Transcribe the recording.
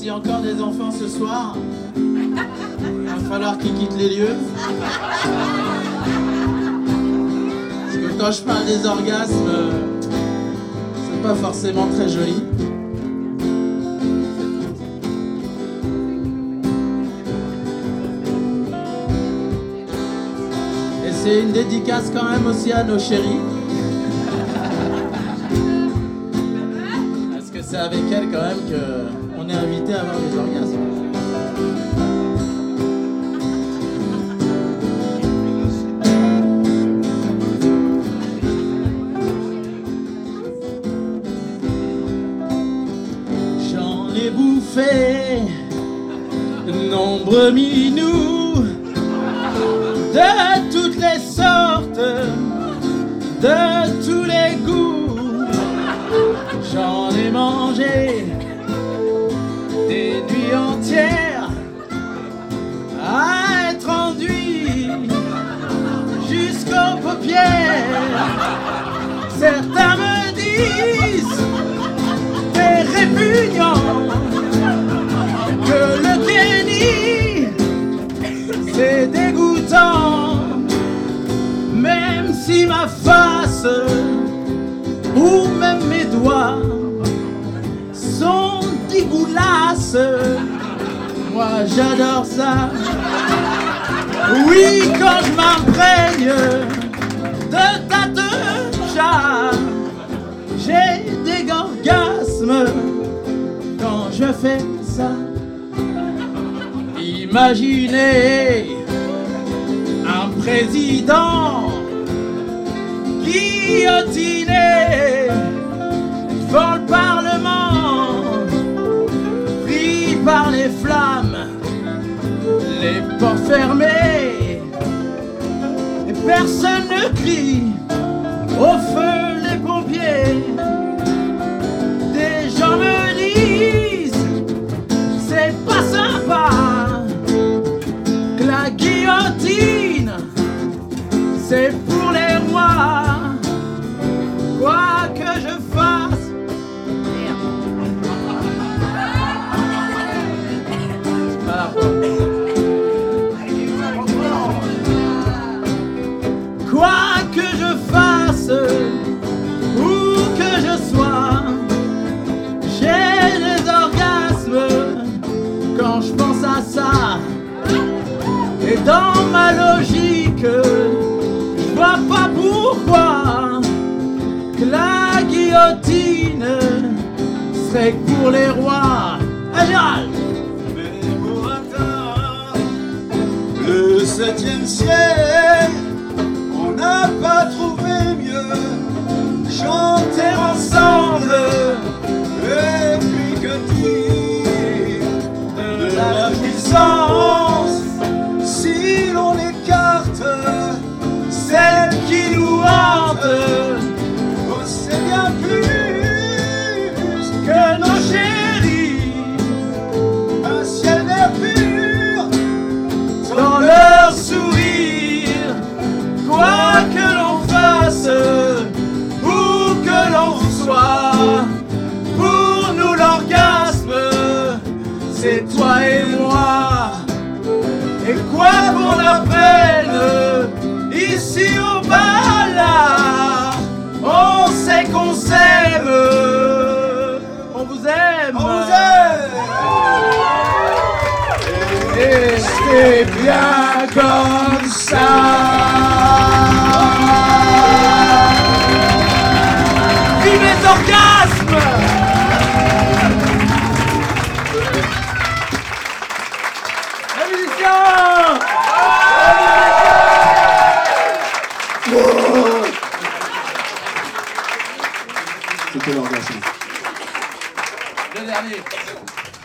y a encore des enfants ce soir, il va falloir qu'ils quittent les lieux. Parce que quand je parle des orgasmes, c'est pas forcément très joli. Et c'est une dédicace quand même aussi à nos chéris. Parce que c'est avec elles quand même qu'on est invité à avoir des orgasmes. J'en ai bouffé de nombreux minous de toutes les sortes, de tous les goûts. J'en ai mangé des nuits entières à être enduit jusqu'aux paupières. Certains me disent t'es répugnant, que le Kenny c'est dégoûtant. Même si ma face ou même mes doigts sont dégueulasses, moi j'adore ça. Oui, quand je m'imprègne de ta chat, j'ai des orgasmes quand je fais ça. Imaginez un président guillotiné devant le Parlement, pris par les flammes, les portes fermées, et personne ne crie, au feu les pompiers. Des gens me disent c'est pas sympa, que la guillotine c'est pour les rois. Quoi que je fasse, quoi que je fasse, où que je sois, j'ai des orgasmes quand je pense à ça. Et dans ma logique, je vois pas pourquoi que la guillotine serait pour les rois. Gérald. Mais pour atteindre le 7e ciel, on n'a pas trouvé mieux. Chanter ensemble et puis que dire de la puissance si l'on écarte celle qui nous hante. Oh, c'est bien plus que nos chéris, un ciel d'air pur dans leur sourire. Quoi que l'on fasse, où que l'on soit, pour nous l'orgasme, c'est toi et moi. Et quoi qu'on appelle ici au bas là, on sait qu'on s'aime. On vous aime. On vous aime. Et c'est bien comme ça. Vive les orgasmes. Les musiciens. C'était l'orgasme. Le dernier.